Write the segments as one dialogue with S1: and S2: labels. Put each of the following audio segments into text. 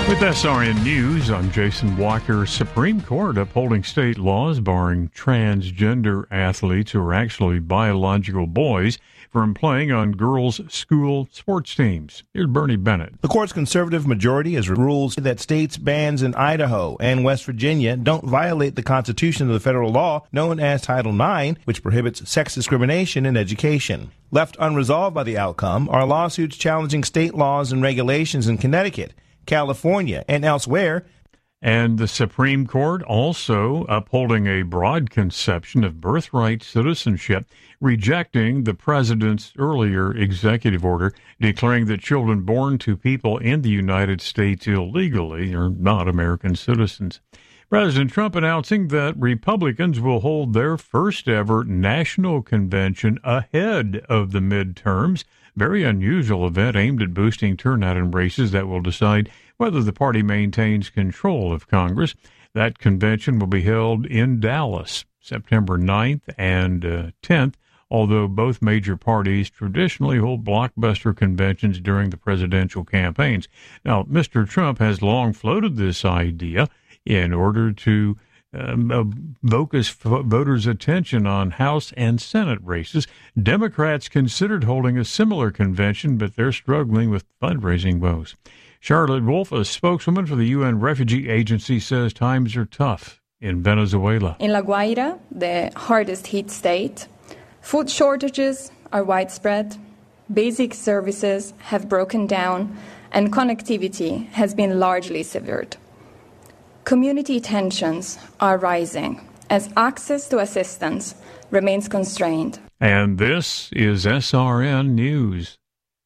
S1: With SRN News, I'm Jason Walker. Supreme Court upholding state laws barring transgender athletes who are actually biological boys from playing on girls' school sports teams. Here's Bernie Bennett.
S2: The court's conservative majority has ruled that states' bans in Idaho and West Virginia don't violate the Constitution of the federal law known as Title IX, which prohibits sex discrimination in education. Left unresolved by the outcome are lawsuits challenging state laws and regulations in Connecticut, California, and elsewhere.
S1: And the Supreme Court also upholding a broad conception of birthright citizenship, rejecting the president's earlier executive order declaring that children born to people in the United States illegally are not American citizens. President Trump announcing that Republicans will hold their first ever national convention ahead of the midterms. Very unusual event aimed at boosting turnout in races that will decide whether the party maintains control of Congress. That convention will be held in Dallas, September 9th and 10th, although both major parties traditionally hold blockbuster conventions during the presidential campaigns. Now, Mr. Trump has long floated this idea in order to focus voters' attention on House and Senate races. Democrats considered holding a similar convention, but they're struggling with fundraising woes. Charlotte Wolf, a spokeswoman for the UN Refugee Agency, says times are tough in Venezuela.
S3: In La Guaira, the hardest hit state, food shortages are widespread, basic services have broken down, and connectivity has been largely severed. Community tensions are rising as access to assistance remains constrained.
S1: And this is SRN News.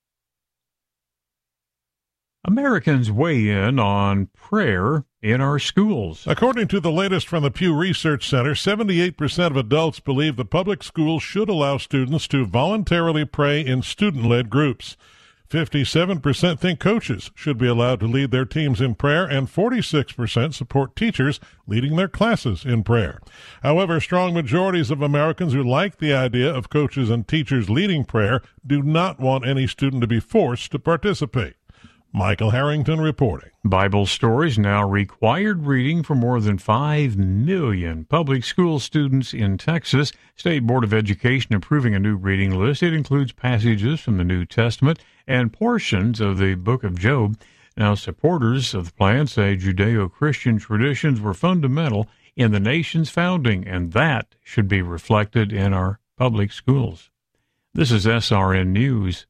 S1: Americans weigh in on prayer in our schools.
S4: According to the latest from the Pew Research Center, 78% of adults believe the public schools should allow students to voluntarily pray in student-led groups. 57% think coaches should be allowed to lead their teams in prayer, and 46% support teachers leading their classes in prayer. However, strong majorities of Americans who like the idea of coaches and teachers leading prayer do not want any student to be forced to participate. Michael Harrington reporting.
S1: Bible Stories now required reading for more than 5 million public school students in Texas. State Board of Education approving a new reading list. It includes passages from the New Testament and portions of the Book of Job. Now, supporters of the plan say Judeo-Christian traditions were fundamental in the nation's founding, and that should be reflected in our public schools. This is SRN News.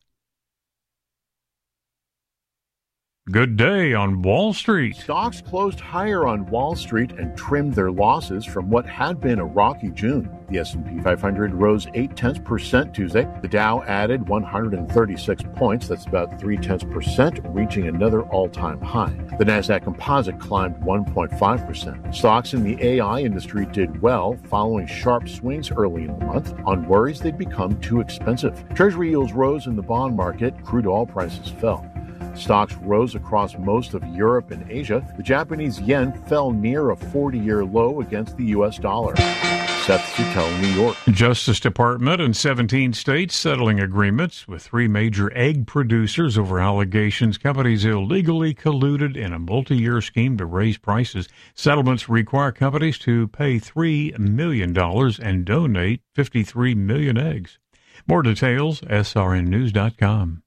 S1: Good day on Wall Street.
S5: Stocks closed higher on Wall Street and trimmed their losses from what had been a rocky June. The S&P 500 rose 0.8% Tuesday. The Dow added 136 points, that's about 0.3%, reaching another all-time high. The Nasdaq Composite climbed 1.5%. Stocks in the AI industry did well, following sharp swings early in the month on worries they'd become too expensive. Treasury yields rose in the bond market. Crude oil prices fell. Stocks rose across most of Europe and Asia. The Japanese yen fell near a 40-year low against the U.S. dollar. Seth Suttel, New York.
S1: Justice Department and 17 states settling agreements with 3 major egg producers over allegations companies illegally colluded in a multi-year scheme to raise prices. Settlements require companies to pay $3 million and donate 53 million eggs. More details, srnnews.com.